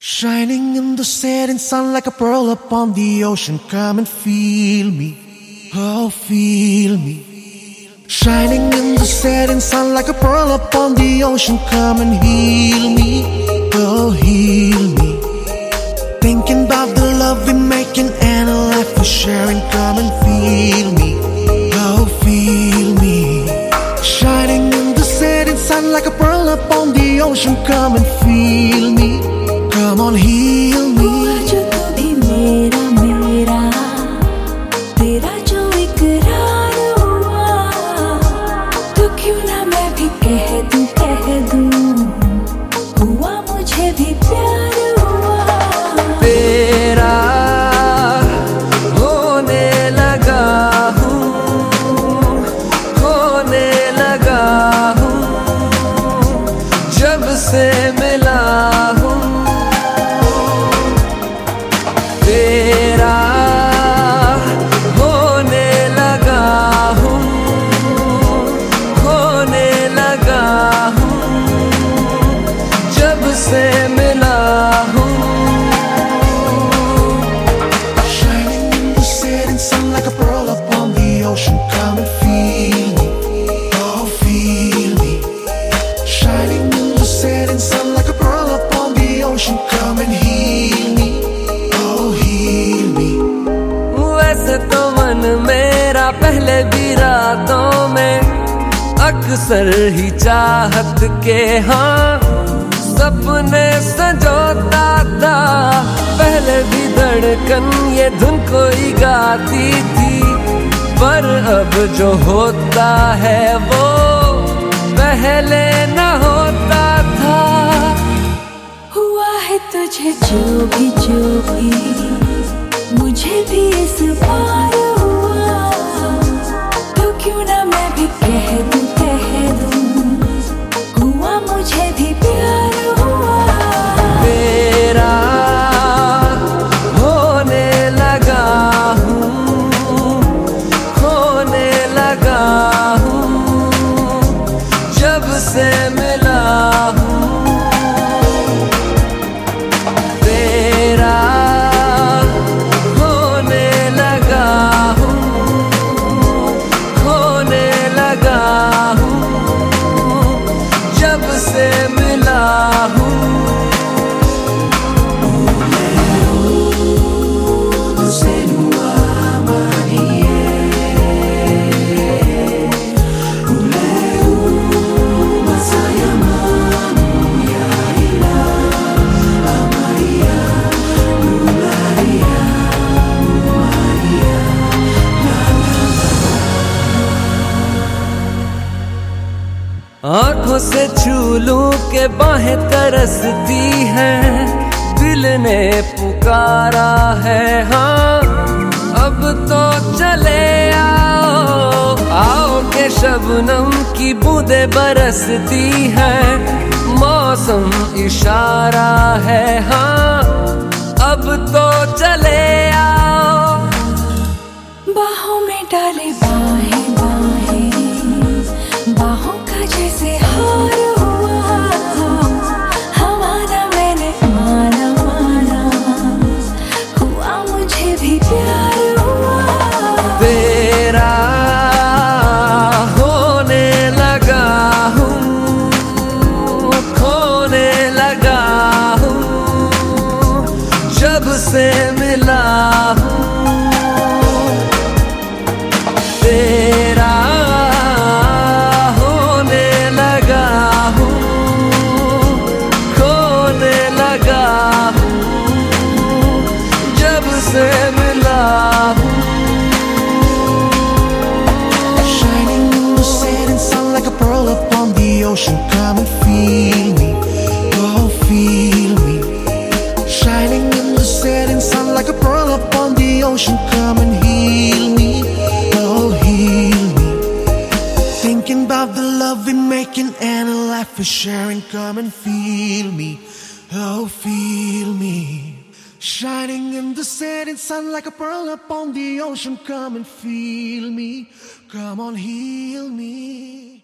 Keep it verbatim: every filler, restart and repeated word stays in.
Shining in the setting sun like a pearl upon the ocean. Come and feel me, oh feel me. Shining in the setting sun like a pearl upon the ocean. Come and heal me, oh heal me. Thinking about the love we're making and a life we're sharing. Come and feel me, oh feel me. Shining in the setting sun like a pearl upon the ocean. Come and feel me, come on heal me. हुआ जो कभी मेरा मेरा तेरा जो इकरार हुआ, तो क्यों ना मैं भी कह दूं कह दूं हुआ मुझे भी प्यार हुआ। तेरा होने लगा हूँ, होने लगा हूँ, जब से मिला हूँ। तेरा होने लगा हूँ, होने लगा हूँ, जब से मिला हूँ। Shining in the setting sun like a pearl upon the ocean. Come and feel me, oh feel me. Shining in the setting sun like a pearl upon the ocean. Come and heal me, oh heal me. वैसे तो मन मेरा पहले भी रातों में अक्सर ही चाहत के हाँ सपने संजोता था। पहले भी धड़कन ये धुन कोई गाती थी, पर अब जो होता है वो पहले न होता था। हुआ है तुझे जो भी जो भी मुझे भी इस बार हुआ, तो क्यों ना मैं भी कह दूं कह दूं हुआ मुझे भी प्यार हुआ। तेरा होने लगा हूँ, होने लगा हूँ, जब से मिला हूँ। तेरा होने लगा हूँ, होने लगा हूँ, जब से मिला हूँ। आंखों से छू लूं के बाहें तरसती हैं, दिल ने पुकारा है हाँ अब तो चले आओ। आओ के शबनम की बूंदें बरसती हैं, मौसम इशारा है हाँ अब तो चले आओ। बाहों में डाले बाहें बाहें बाहों का जैसे हार हुआ, हमारा मैंने माना माना हुआ मुझे भी प्यार हुआ। तेरा होने लगा हूँ, खोने लगा हूँ, जब से मिला हूँ। तेरा होने लगा हूँ, खोने लगा हूँ, जब से मिला हूँ। Shining in the setting sun like a pearl upon the ocean. Come and feel me, oh feel me. Shining in the setting sun like a pearl upon the ocean. Come and heal me, oh heal me. Thinking about the love we're making and a life we're sharing. Come and feel me, oh feel me. Shining in the setting sun like a pearl upon the ocean. Come and feel me, come on heal me.